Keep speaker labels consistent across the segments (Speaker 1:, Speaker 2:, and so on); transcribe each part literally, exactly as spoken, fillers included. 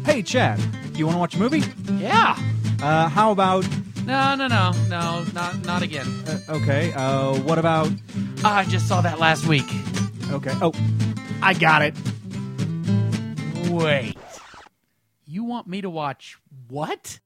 Speaker 1: Hey, Chad, you want to watch a movie?
Speaker 2: Yeah.
Speaker 1: Uh, how about...
Speaker 2: No, no, no, no, not not again.
Speaker 1: Uh, okay, uh, what about...
Speaker 2: I just saw that last week.
Speaker 1: Okay, oh, I got it.
Speaker 2: Wait. You want me to watch what?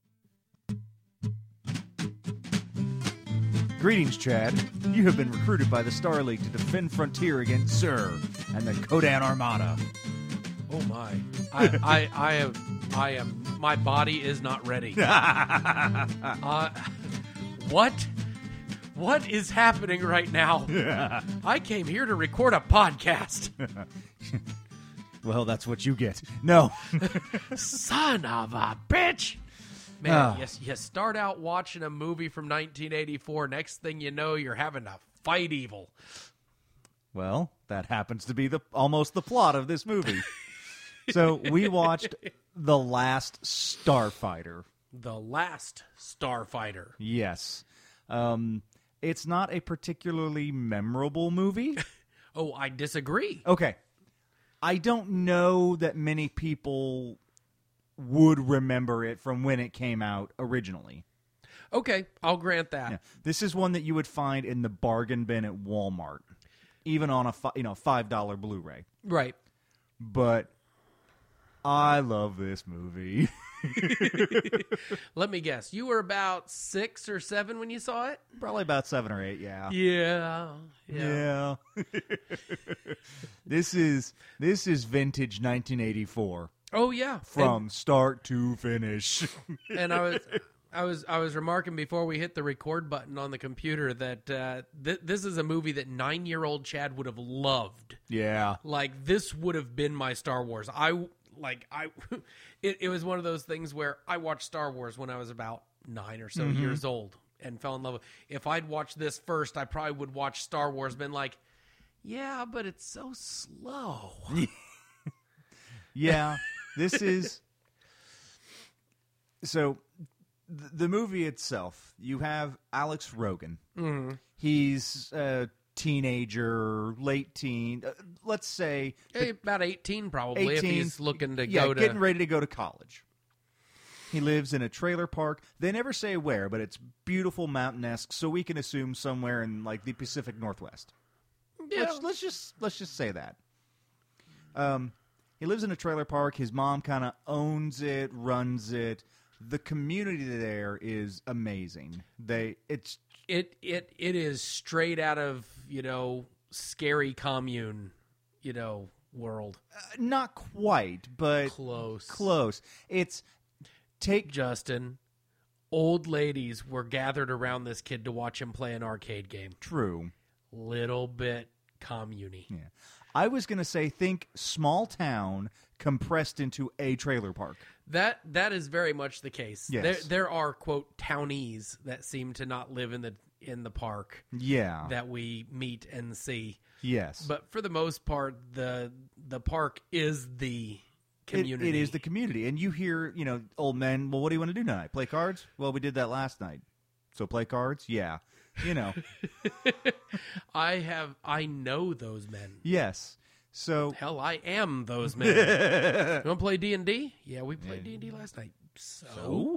Speaker 1: Greetings, Chad. You have been recruited by the Star League to defend Frontier against Xur and the Kodan Armada.
Speaker 2: Oh my! I, I, I am, I am. My body is not ready. uh, what? What is happening right now? I came here to record a podcast.
Speaker 1: Well, that's what you get. No.
Speaker 2: Son of a bitch! Man,
Speaker 1: Ah.
Speaker 2: you, you start out watching a movie from nineteen eighty-four. Next thing you know, you're having to fight evil.
Speaker 1: Well, that happens to be the almost the plot of this movie. So we watched The Last Starfighter.
Speaker 2: The Last Starfighter.
Speaker 1: Yes. Um, it's not a particularly memorable movie.
Speaker 2: Oh, I disagree.
Speaker 1: Okay. I don't know that many people would remember it from when it came out originally.
Speaker 2: Okay, I'll grant that.
Speaker 1: Yeah. This is one that you would find in the bargain bin at Walmart, even on a fi- you know five dollar Blu-ray.
Speaker 2: Right.
Speaker 1: But I love this movie.
Speaker 2: Let me guess. You were about six or seven when you saw it?
Speaker 1: Probably about seven or eight, yeah.
Speaker 2: Yeah.
Speaker 1: Yeah. This is this is vintage nineteen eighty-four
Speaker 2: Oh yeah.
Speaker 1: from start to finish.
Speaker 2: And, and I was I was I was remarking before we hit the record button on the computer that uh, th- this is a movie that nine-year-old Chad would have loved.
Speaker 1: Yeah.
Speaker 2: Like this would have been my Star Wars. I like I it, it was one of those things where I watched Star Wars when I was about nine or so
Speaker 1: Mm-hmm.
Speaker 2: years old and fell in love with. If I'd watched this first, I probably would watch Star Wars, been like, yeah, but it's so slow.
Speaker 1: Yeah. This is so th- the movie itself, you have Alex Rogan.
Speaker 2: Mm-hmm.
Speaker 1: He's a teenager, late teen, uh, let's say
Speaker 2: Hey, about eighteen probably
Speaker 1: eighteen,
Speaker 2: if he's looking to
Speaker 1: yeah,
Speaker 2: go to
Speaker 1: getting ready to go to college. He lives in a trailer park. They never say where, but it's beautiful mountain-esque, so we can assume somewhere in like the Pacific Northwest.
Speaker 2: yeah.
Speaker 1: Let's, let's just let's just say that. Um, he lives in a trailer park. His mom kind of owns it, runs it. The community there is amazing. They it's
Speaker 2: It it it is straight out of, you know, Scary Commune, you know, world.
Speaker 1: uh, not quite, but
Speaker 2: Close.
Speaker 1: close. It's take
Speaker 2: Justin, old ladies were gathered around this kid to watch him play an arcade game.
Speaker 1: true.
Speaker 2: Little bit commune-y.
Speaker 1: Yeah. I was going to say think small town compressed into a trailer park.
Speaker 2: That that is very much the case.
Speaker 1: Yes.
Speaker 2: There there are quote townies that seem to not live in the in the park
Speaker 1: Yeah.
Speaker 2: that we meet and see.
Speaker 1: yes.
Speaker 2: But for the most part, the the park is the
Speaker 1: It,
Speaker 2: community.
Speaker 1: it is the community. And you hear, you know, old men, well, what do you want to do tonight? Play cards? Well, we did that last night. So play cards? Yeah. You know.
Speaker 2: I have I know those men.
Speaker 1: Yes. So
Speaker 2: Hell, I am those men. You want to play D and D? Yeah, we played D and D last night. So?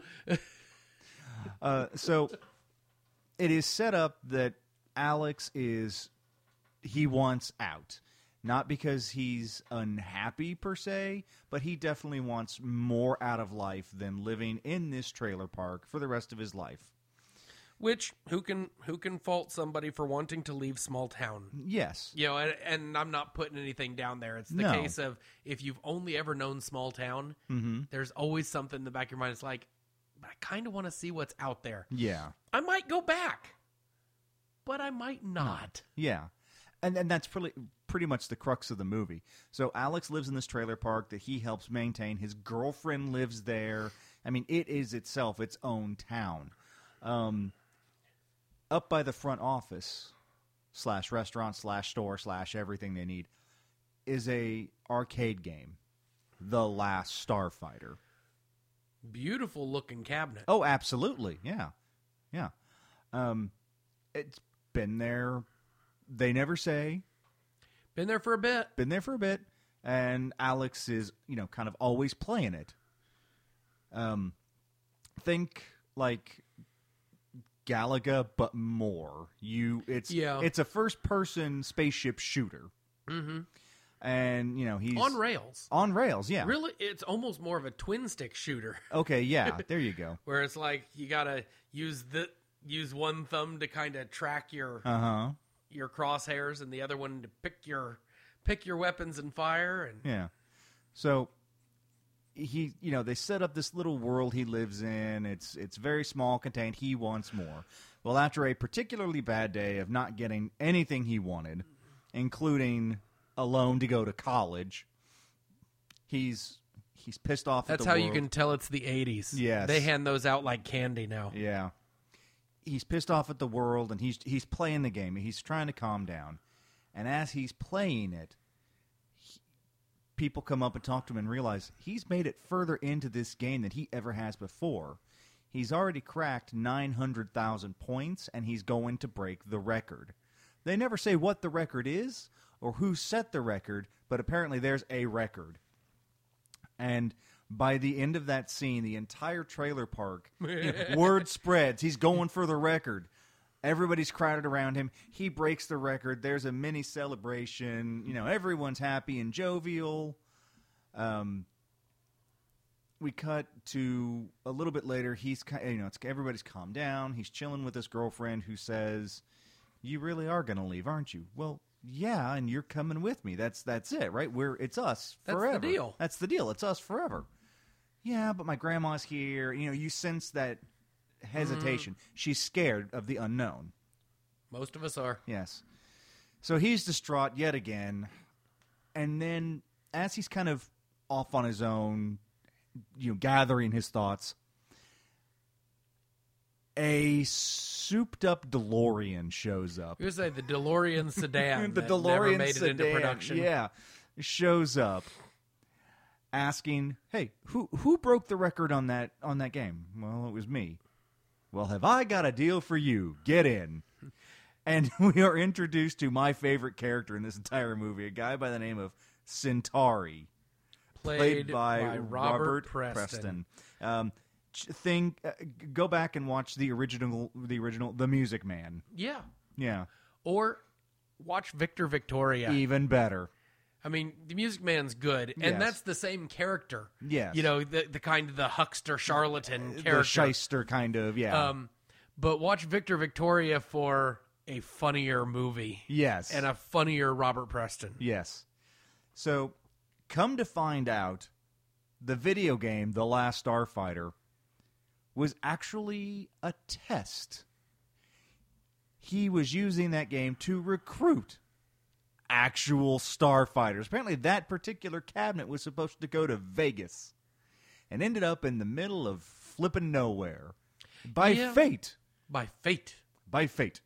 Speaker 1: uh, so it is set up that Alex is he wants out. Not because he's unhappy per se, but he definitely wants more out of life than living in this trailer park for the rest of his life.
Speaker 2: Which, who can who can fault somebody for wanting to leave small town?
Speaker 1: Yes.
Speaker 2: You know, and, and I'm not putting anything down there. It's the
Speaker 1: No.
Speaker 2: case of if you've only ever known small town,
Speaker 1: Mm-hmm.
Speaker 2: there's always something in the back of your mind. It's like, but I kind of want to see what's out there.
Speaker 1: Yeah.
Speaker 2: I might go back, but I might not.
Speaker 1: Yeah. And and that's pretty pretty much the crux of the movie. So Alex lives in this trailer park that he helps maintain. His girlfriend lives there. I mean, it is itself its own town. Um, up by the front office slash restaurant slash store slash everything they need is a arcade game, The Last Starfighter.
Speaker 2: Beautiful looking cabinet.
Speaker 1: Oh, absolutely. Yeah. Yeah. Um, it's been there. They never say.
Speaker 2: Been there for a bit.
Speaker 1: Been there for a bit. And Alex is, you know, kind of always playing it. Um, think like Galaga, but more. You, it's
Speaker 2: Yeah.
Speaker 1: it's a first-person spaceship shooter,
Speaker 2: Mm-hmm.
Speaker 1: and you know he's
Speaker 2: On rails.
Speaker 1: on rails. Yeah,
Speaker 2: Really, it's almost more of a twin stick shooter,
Speaker 1: okay, yeah. There you go.
Speaker 2: where it's like you gotta use the use one thumb to kind of track your
Speaker 1: Uh huh.
Speaker 2: your crosshairs, and the other one to pick your pick your weapons and fire. And
Speaker 1: Yeah. So he, you know, they set up this little world he lives in. It's it's very small, contained. He wants more. Well, after a particularly bad day of not getting anything he wanted, including a loan to go to college, he's he's pissed off at
Speaker 2: that's
Speaker 1: the
Speaker 2: how
Speaker 1: world.
Speaker 2: you can tell it's the eighties.
Speaker 1: Yes.
Speaker 2: They hand those out like candy now.
Speaker 1: Yeah. He's pissed off at the world, and he's he's playing the game. He's trying to calm down. And as he's playing it, he, people come up and talk to him and realize he's made it further into this game than he ever has before. He's already cracked nine hundred thousand points, and he's going to break the record. They never say what the record is or who set the record, but apparently there's a record. And by the end of that scene, the entire trailer park, you know, word spreads. He's going for the record. Everybody's crowded around him. He breaks the record. There's a mini celebration. You know, everyone's happy and jovial. Um, we cut to a little bit later. He's, ki- you know, it's, everybody's calmed down. He's chilling with his girlfriend, who says, "You really are going to leave, aren't you?" Well, yeah, and you're coming with me. That's that's it, right? We're it's us
Speaker 2: That's the
Speaker 1: forever.
Speaker 2: deal.
Speaker 1: That's the deal. It's us forever. Yeah, but my grandma's here. You know, you sense that hesitation.
Speaker 2: Mm.
Speaker 1: She's scared of the unknown.
Speaker 2: Most of us are.
Speaker 1: Yes. So he's distraught yet again. And then as he's kind of off on his own, you know, gathering his thoughts, a souped-up DeLorean shows up.
Speaker 2: You would say the DeLorean sedan
Speaker 1: the
Speaker 2: that
Speaker 1: DeLorean
Speaker 2: never made
Speaker 1: sedan,
Speaker 2: it into production.
Speaker 1: yeah, shows up asking, "Hey, who who broke the record on that on that game?" Well, it was me. Well, have I got a deal for you? Get in. And we are introduced to my favorite character in this entire movie, a guy by the name of Centauri,
Speaker 2: Played,
Speaker 1: played by,
Speaker 2: by Robert,
Speaker 1: Robert
Speaker 2: Preston.
Speaker 1: Um, ch- thing, uh, g- go back and watch the original, the original, The Music Man.
Speaker 2: Yeah.
Speaker 1: Yeah,
Speaker 2: Or watch Victor Victoria.
Speaker 1: even better.
Speaker 2: I mean, the Music Man's good, and
Speaker 1: Yes.
Speaker 2: that's the same character.
Speaker 1: Yes.
Speaker 2: You know, the the kind of the huckster charlatan character.
Speaker 1: The shyster kind of, yeah.
Speaker 2: Um, but watch Victor Victoria for a funnier movie
Speaker 1: yes.
Speaker 2: and a funnier Robert Preston.
Speaker 1: Yes. So, come to find out, the video game, The Last Starfighter, was actually a test. He was using that game to recruit actual starfighters. Apparently, that particular cabinet was supposed to go to Vegas and ended up in the middle of flippin' nowhere. By
Speaker 2: Yeah.
Speaker 1: fate.
Speaker 2: By fate.
Speaker 1: By fate.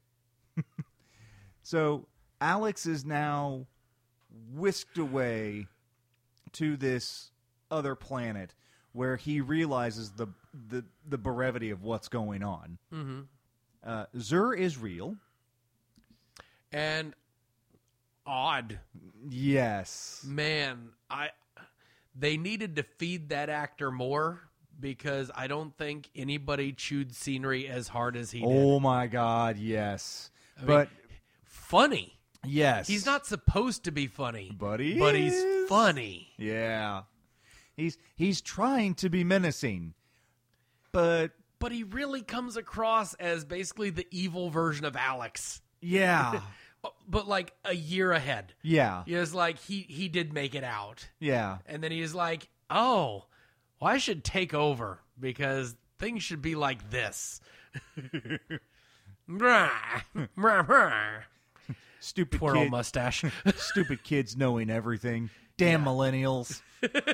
Speaker 1: So Alex is now whisked away to this other planet where he realizes the the, the brevity of what's going on.
Speaker 2: Mm-hmm.
Speaker 1: Uh, Zur is real.
Speaker 2: And odd.
Speaker 1: Yes.
Speaker 2: Man, I they needed to feed that actor more because I don't think anybody chewed scenery as hard as he did.
Speaker 1: Oh my God, yes.
Speaker 2: I
Speaker 1: but
Speaker 2: mean, funny.
Speaker 1: yes.
Speaker 2: He's not supposed to be funny.
Speaker 1: But he
Speaker 2: But
Speaker 1: is.
Speaker 2: he's funny.
Speaker 1: Yeah. He's he's trying to be menacing. But
Speaker 2: But he really comes across as basically the evil version of Alex.
Speaker 1: yeah.
Speaker 2: But like a year ahead.
Speaker 1: Yeah.
Speaker 2: He was like, he, he did make it out.
Speaker 1: Yeah.
Speaker 2: And then he's like, oh, well, I should take over because things should be like this. Brah, brah, brah.
Speaker 1: Stupid
Speaker 2: Twirl
Speaker 1: kid,
Speaker 2: mustache.
Speaker 1: stupid kids knowing everything. Damn millennials.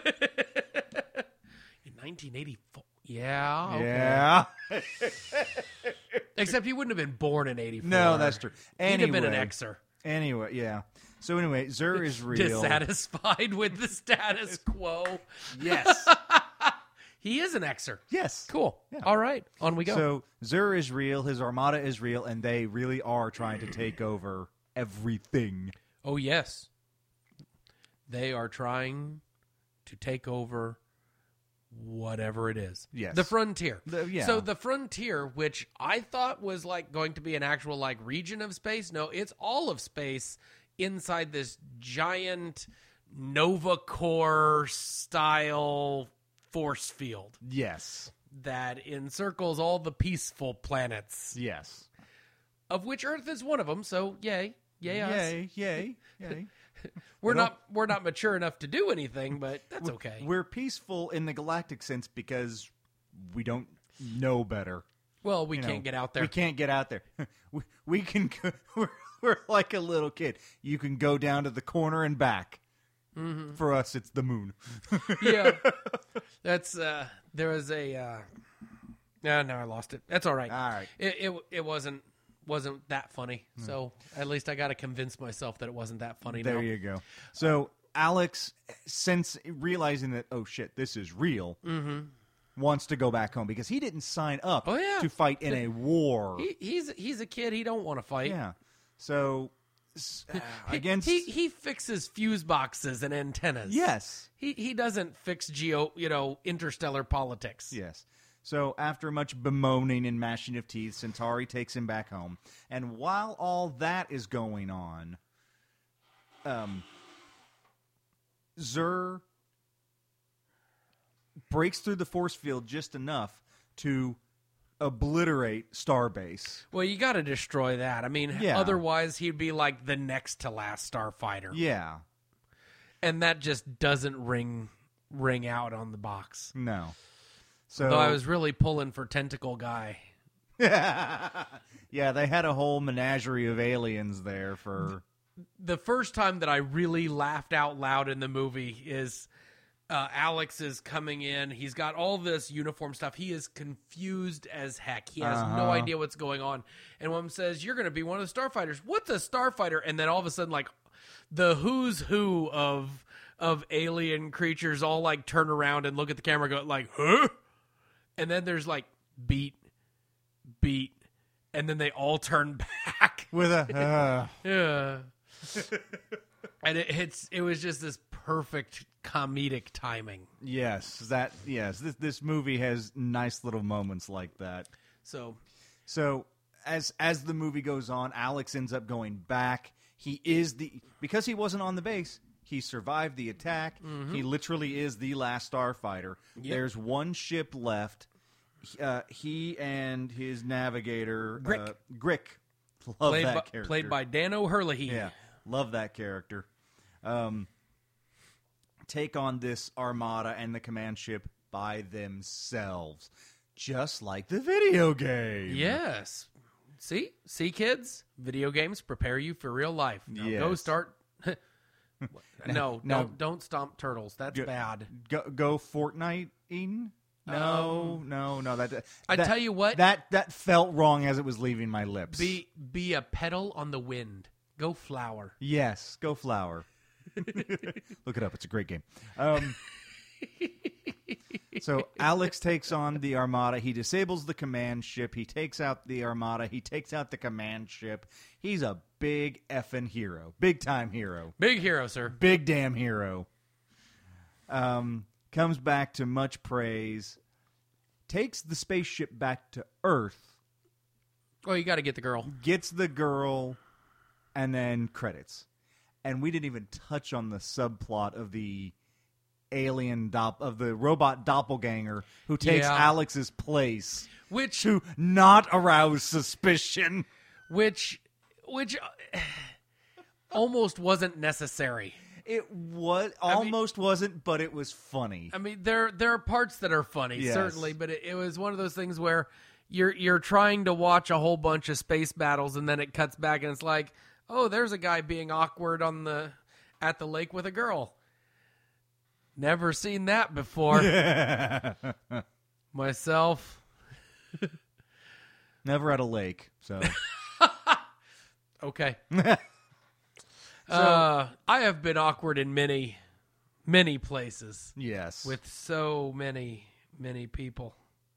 Speaker 2: In nineteen eighty-four. Yeah. Okay.
Speaker 1: Yeah.
Speaker 2: Except he wouldn't have been born in eighty-four.
Speaker 1: No, that's true. Anyway,
Speaker 2: He'd have been an Xer.
Speaker 1: Anyway, yeah. So anyway, Zur is real.
Speaker 2: Dissatisfied with the status quo.
Speaker 1: Yes.
Speaker 2: He is an Xer.
Speaker 1: Yes.
Speaker 2: Cool.
Speaker 1: Yeah.
Speaker 2: All right. On we go.
Speaker 1: So Zur is real. His armada is real, and they really are trying to take over everything.
Speaker 2: Oh, yes. They are trying to take over whatever it is.
Speaker 1: Yes.
Speaker 2: The Frontier.
Speaker 1: The- yeah.
Speaker 2: So the Frontier, which I thought was like going to be an actual like region of space. No, it's all of space inside this giant Nova Core style force field
Speaker 1: Yes.
Speaker 2: that encircles all the peaceful planets,
Speaker 1: Yes.
Speaker 2: of which Earth is one of them. So yay, yay, us.
Speaker 1: Yay, yay, yay.
Speaker 2: We're
Speaker 1: It'll-
Speaker 2: not we're not mature enough to do anything, but that's okay.
Speaker 1: We're peaceful in the galactic sense because we don't know better.
Speaker 2: Well, we
Speaker 1: You
Speaker 2: can't
Speaker 1: know,
Speaker 2: get out there.
Speaker 1: We can't get out there. we, we can. Go, we're, we're like a little kid. You can go down to the corner and back. Mm-hmm. For us, it's the moon.
Speaker 2: Yeah, that's uh, there was a. Uh, no, no, I lost it. That's all right.
Speaker 1: All right.
Speaker 2: It it, it wasn't wasn't that funny. So at least I got to convince myself that it wasn't that funny.
Speaker 1: There
Speaker 2: now.
Speaker 1: you go. So Alex, since realizing that, oh shit, this is real,
Speaker 2: Mm-hmm.
Speaker 1: wants to go back home because he didn't sign up
Speaker 2: Oh, yeah.
Speaker 1: to fight in a war.
Speaker 2: He, he's he's a kid. He don't want to fight.
Speaker 1: Yeah. So s- uh,
Speaker 2: He-
Speaker 1: against
Speaker 2: he he fixes fuse boxes and antennas.
Speaker 1: yes,
Speaker 2: He he doesn't fix geo you know interstellar politics.
Speaker 1: yes. So after much bemoaning and gnashing of teeth, Centauri takes him back home. And while all that is going on, um, Zur breaks through the force field just enough to obliterate Starbase.
Speaker 2: Well, you got to destroy that. I mean,
Speaker 1: Yeah.
Speaker 2: otherwise he'd be like the next to last starfighter.
Speaker 1: Yeah.
Speaker 2: And that just doesn't ring ring out on the box.
Speaker 1: No. So
Speaker 2: Though I was really pulling for Tentacle Guy.
Speaker 1: yeah, they had a whole menagerie of aliens there for
Speaker 2: The first time that I really laughed out loud in the movie is uh, Alex is coming in. He's got all this uniform stuff. He is confused as heck. He has no
Speaker 1: Uh-huh.
Speaker 2: idea what's going on. And one says, "You're going to be one of the starfighters." What's a starfighter? And then all of a sudden, like the who's who of of alien creatures all like turn around and look at the camera, and go like, "Huh?" And then there's like beat, beat, and then they all turn back.
Speaker 1: with a uh,
Speaker 2: Yeah. And it, it's it was just this perfect comedic timing.
Speaker 1: yes, that yes, this this movie has nice little moments like that.
Speaker 2: So
Speaker 1: So as as the movie goes on, Alex ends up going back. He is the because he wasn't on the base. He survived the attack. He literally is the last starfighter. There's one ship left. Uh, he and his navigator,
Speaker 2: Grick.
Speaker 1: uh, Grick, love
Speaker 2: played
Speaker 1: that
Speaker 2: by,
Speaker 1: character.
Speaker 2: played by Dan O'Hurley.
Speaker 1: Yeah, love that character. Um, take on this armada and the command ship by themselves, just like the video game.
Speaker 2: Yes. See? See, kids? Video games prepare you for real life. Now go
Speaker 1: Yes.
Speaker 2: start No,
Speaker 1: Now-
Speaker 2: don't don't stomp turtles. That's
Speaker 1: Go-
Speaker 2: bad.
Speaker 1: Go, go Fortnite in? No, no, no. That
Speaker 2: I
Speaker 1: that-
Speaker 2: tell you what.
Speaker 1: that that felt wrong as it was leaving my lips.
Speaker 2: Be be a petal on the wind. Go flower.
Speaker 1: yes, go flower. Look it up. It's a great game. Um, so Alex takes on the armada. He disables the command ship. He takes out the armada. He takes out the command ship. He's a big effing hero. Big time hero.
Speaker 2: Big hero, sir.
Speaker 1: Big damn hero. Um, comes back to much praise. Takes the spaceship back to Earth.
Speaker 2: Oh, you got to get the girl.
Speaker 1: Gets the girl, and then credits. And we didn't even touch on the subplot of the alien dop of the robot doppelganger who takes
Speaker 2: Yeah.
Speaker 1: Alex's place
Speaker 2: Which
Speaker 1: to not arouse suspicion.
Speaker 2: which which uh, almost wasn't necessary.
Speaker 1: It was almost wasn't, but it was funny.
Speaker 2: I mean, there there are parts that are funny,
Speaker 1: Yes.
Speaker 2: certainly, but it, it was one of those things where you're you're trying to watch a whole bunch of space battles, and then it cuts back, and it's like, oh, there's a guy being awkward on the at the lake with a girl. Never seen that before. Myself.
Speaker 1: Never at a lake, so
Speaker 2: Okay. uh, I have been awkward in many, many places
Speaker 1: yes.
Speaker 2: with so many, many people.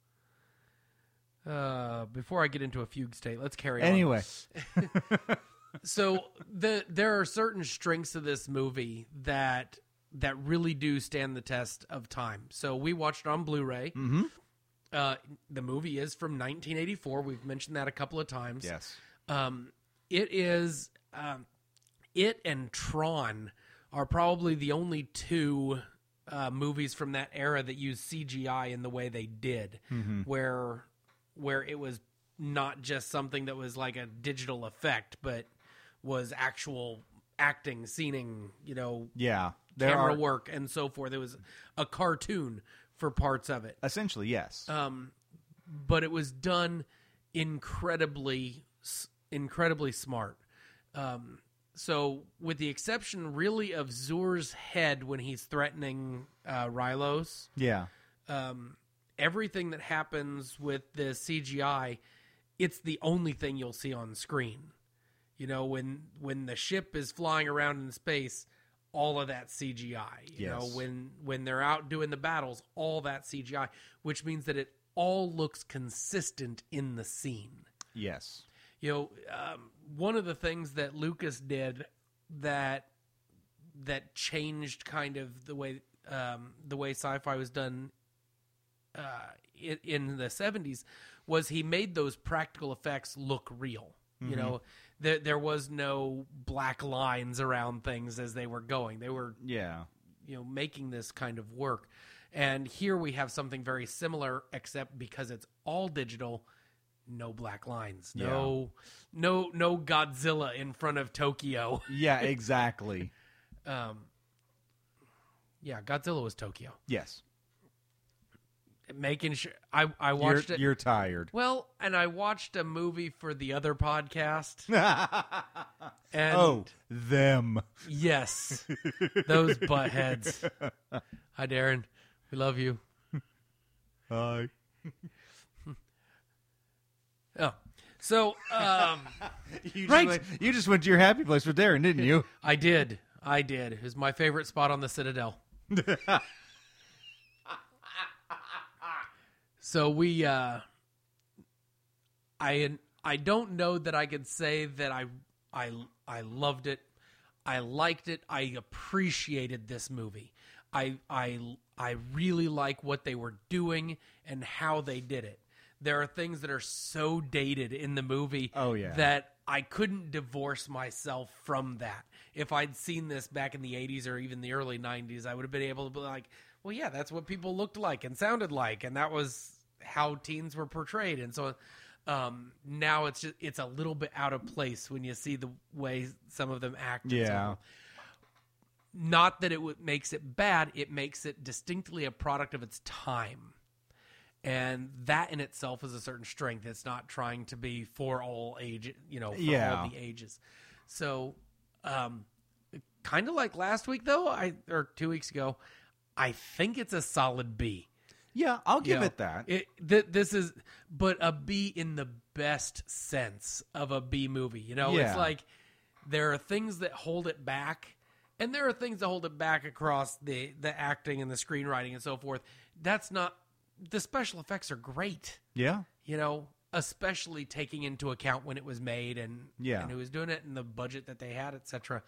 Speaker 2: Uh, before I get into a fugue state, let's carry on.
Speaker 1: anyway,
Speaker 2: So the there are certain strengths of this movie that that really do stand the test of time. So we watched it on Blu-ray.
Speaker 1: Mm-hmm.
Speaker 2: Uh, the movie is from nineteen eighty-four. We've mentioned that a couple of times.
Speaker 1: Yes.
Speaker 2: Um, it is, um, it and Tron are probably the only two uh, movies from that era that use C G I in the way they did,
Speaker 1: Mm-hmm.
Speaker 2: where where it was not just something that was like a digital effect, but was actual acting, scening, you know,
Speaker 1: Yeah. There
Speaker 2: camera
Speaker 1: are,
Speaker 2: work and so forth. It was a cartoon for parts of it.
Speaker 1: essentially, yes.
Speaker 2: Um, but it was done incredibly, incredibly smart. Um, so with the exception really of Zur's head when he's threatening uh, Rylos,
Speaker 1: yeah.
Speaker 2: um, everything that happens with the C G I, it's the only thing you'll see on screen. You know, when when the ship is flying around in space, all of that C G I. You
Speaker 1: Yes.
Speaker 2: know, when when they're out doing the battles, all that C G I, which means that it all looks consistent in the scene.
Speaker 1: Yes.
Speaker 2: You know, um, one of the things that Lucas did that that changed kind of the way um, the way sci-fi was done uh, in, in the seventies was he made those practical effects look real.
Speaker 1: Mm-hmm.
Speaker 2: You know, there there was no black lines around things as they were going. They were,
Speaker 1: Yeah.
Speaker 2: you know, making this kind of work. And here we have something very similar, except because it's all digital, no black lines, no, no, no Godzilla in front of Tokyo.
Speaker 1: Yeah, exactly.
Speaker 2: Um, yeah, Godzilla was Tokyo.
Speaker 1: Yes.
Speaker 2: Making sure I I watched
Speaker 1: you're,
Speaker 2: it.
Speaker 1: You're tired.
Speaker 2: Well, and I watched a movie for the other podcast. And
Speaker 1: oh, them.
Speaker 2: yes, those butt heads. Hi, Darren. We love you.
Speaker 1: Hi.
Speaker 2: Oh, so um,
Speaker 1: You just,
Speaker 2: Right.
Speaker 1: went, you just went to your happy place with Darren, didn't you?
Speaker 2: I did. I did. It was my favorite spot on the Citadel. So we, uh, I, I don't know that I could say that I, I, I loved it. I liked it. I appreciated this movie. I, I, I really like what they were doing and how they did it. There are things that are so dated in the movie
Speaker 1: Oh, yeah.
Speaker 2: that I couldn't divorce myself from that. If I'd seen this back in the eighties or even the early nineties, I would have been able to be like, well, yeah, that's what people looked like and sounded like, and that was how teens were portrayed. And so um, now it's just it's a little bit out of place when you see the way some of them act. and so
Speaker 1: Yeah.
Speaker 2: forth. Not that it w- makes it bad, it makes it distinctly a product of its time. And that in itself is a certain strength. It's not trying to be for all age, you know, for
Speaker 1: Yeah.
Speaker 2: all the ages. So, um, kind of like last week, though, I or two weeks ago, I think it's a solid B.
Speaker 1: Yeah, I'll
Speaker 2: You
Speaker 1: give
Speaker 2: know,
Speaker 1: it that.
Speaker 2: It, th- this is, but a B in the best sense of a B movie. You know,
Speaker 1: Yeah.
Speaker 2: it's like there are things that hold it back, and there are things that hold it back across the the acting and the screenwriting and so forth. That's not. The special effects are great,
Speaker 1: yeah.
Speaker 2: you know, especially taking into account when it was made and,
Speaker 1: Yeah.
Speaker 2: and who was doing it and the budget that they had, et cetera.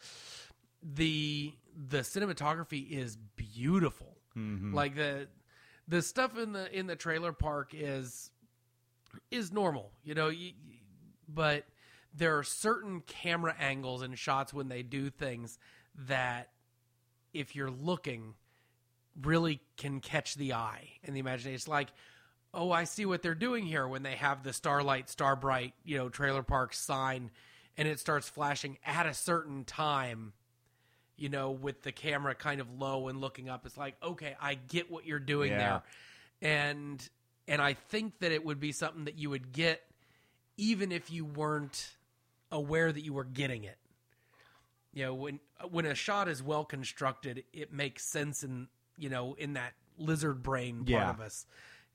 Speaker 2: The the cinematography is beautiful.
Speaker 1: Mm-hmm.
Speaker 2: Like the the stuff in the in the trailer park is is normal, you know, you, but there are certain camera angles and shots when they do things that if you're looking really can catch the eye and the imagination. It's like, oh, I see what they're doing here when they have the Starlight, Starbright, you know, trailer park sign and it starts flashing at a certain time, you know, with the camera kind of low and looking up. It's like, okay, I get what you're doing
Speaker 1: Yeah.
Speaker 2: there. And and I think that it would be something that you would get even if you weren't aware that you were getting it. You know, when when a shot is well constructed, it makes sense in, you know, in that lizard brain part
Speaker 1: Yeah.
Speaker 2: of us.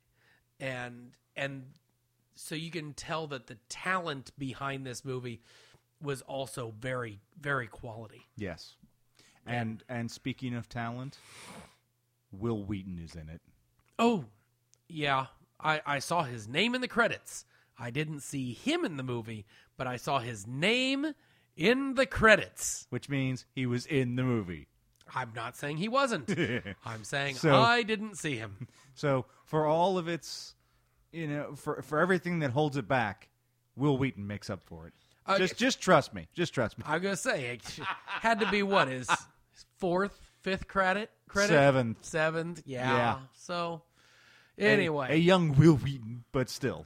Speaker 2: And and so you can tell that the talent behind this movie was also very, very quality.
Speaker 1: Yes. And and speaking of talent, Will Wheaton is in it.
Speaker 2: Oh, yeah. I, I saw his name in the credits. I didn't see him in the movie, but I saw his name in the credits.
Speaker 1: Which means he was in the movie.
Speaker 2: I'm not saying he wasn't. I'm saying
Speaker 1: So-
Speaker 2: I didn't see him.
Speaker 1: So for all of its, you know, for for everything that holds it back, Will Wheaton makes up for it.
Speaker 2: Uh,
Speaker 1: just just trust me. Just trust me.
Speaker 2: I'm gonna say it had to be what his fourth, fifth credit, credit,
Speaker 1: Seventh.
Speaker 2: seventh. Yeah.
Speaker 1: Yeah.
Speaker 2: So
Speaker 1: A-
Speaker 2: anyway,
Speaker 1: a, young Will Wheaton, but still.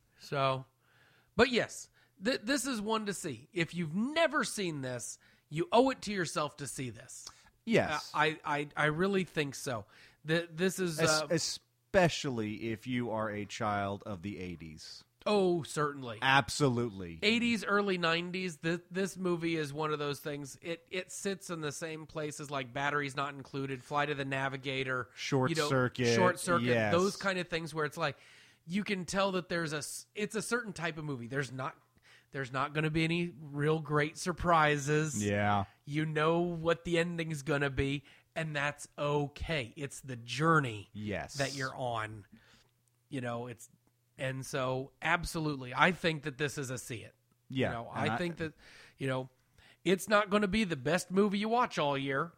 Speaker 2: so, but yes, th- this is one to see. If you've never seen this, you owe it to yourself to see this.
Speaker 1: Yes.
Speaker 2: Uh, I, I, I really think so. Th- this is
Speaker 1: Es-
Speaker 2: uh,
Speaker 1: especially if you are a child of the eighties.
Speaker 2: oh certainly
Speaker 1: Absolutely.
Speaker 2: eighties, early nineties. This this movie is one of those things. It it sits in the same place as like Batteries Not Included, Flight of the Navigator,
Speaker 1: Short
Speaker 2: you know,
Speaker 1: Circuit,
Speaker 2: Short Circuit.
Speaker 1: yes.
Speaker 2: Those kind of things where it's like you can tell that there's a s- it's a certain type of movie. There's not there's not going to be any real great surprises.
Speaker 1: Yeah.
Speaker 2: You know what the ending's going to be, and that's okay. It's the journey
Speaker 1: Yes.
Speaker 2: that you're on. You know, it's and so absolutely, I think that this is a see it.
Speaker 1: Yeah.
Speaker 2: You know,
Speaker 1: and
Speaker 2: I, think that you know, it's not going to be the best movie you watch all year,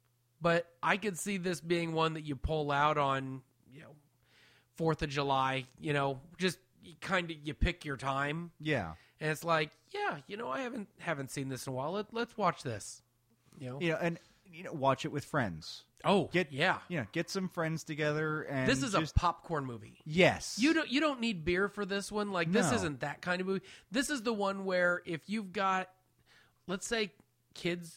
Speaker 2: but I could see this being one that you pull out on, you know, Fourth of July. You know, just kind of you pick your time,
Speaker 1: Yeah.
Speaker 2: and it's like, yeah, you know, I haven't haven't seen this in a while. Let, let's watch this. You know,
Speaker 1: You know, and you know, watch it with friends.
Speaker 2: oh
Speaker 1: Get
Speaker 2: yeah,
Speaker 1: You know, get some friends together and
Speaker 2: this is
Speaker 1: just,
Speaker 2: a popcorn movie.
Speaker 1: yes.
Speaker 2: You don't you don't need beer for this one. Like this
Speaker 1: No.
Speaker 2: isn't that kind of movie. This is the one where if you've got, let's say, kids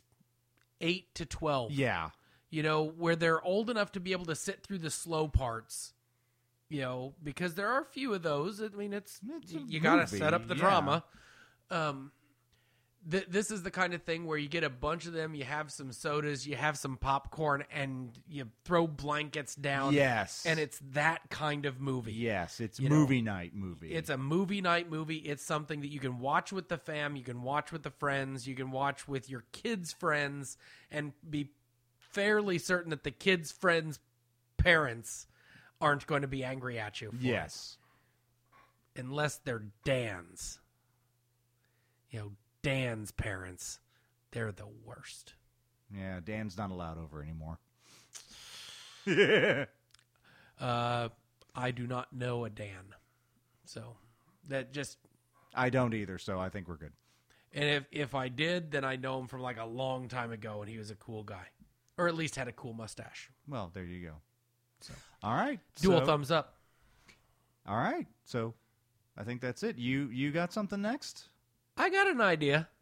Speaker 2: eight to twelve,
Speaker 1: Yeah.
Speaker 2: you know, where they're old enough to be able to sit through the slow parts, you know, because there are a few of those. I mean, it's,
Speaker 1: It's a
Speaker 2: you got to
Speaker 1: movie,
Speaker 2: set up the
Speaker 1: yeah.
Speaker 2: drama. Um, th- this is the kind of thing where you get a bunch of them, you have some sodas, you have some popcorn, and you throw blankets down.
Speaker 1: Yes.
Speaker 2: And it's that kind of movie.
Speaker 1: Yes, it's
Speaker 2: You know,
Speaker 1: movie night movie.
Speaker 2: It's a movie night movie. It's something that you can watch with the fam, you can watch with the friends, you can watch with your kids' friends, and be fairly certain that the kids' friends' parents aren't going to be angry at you for
Speaker 1: yes.
Speaker 2: it. Unless they're Dan's. You know, Dan's parents, they're the worst.
Speaker 1: Yeah, Dan's not allowed over anymore.
Speaker 2: Uh, I do not know a Dan. So that just
Speaker 1: I don't either, so I think we're good.
Speaker 2: And if, if I did, then I know him from like a long time ago, and he was a cool guy. Or at least had a cool mustache.
Speaker 1: Well, there you go. So, all right.
Speaker 2: Dual
Speaker 1: so,
Speaker 2: thumbs up.
Speaker 1: All right. So, I think that's it. You you got something next?
Speaker 2: I got an idea.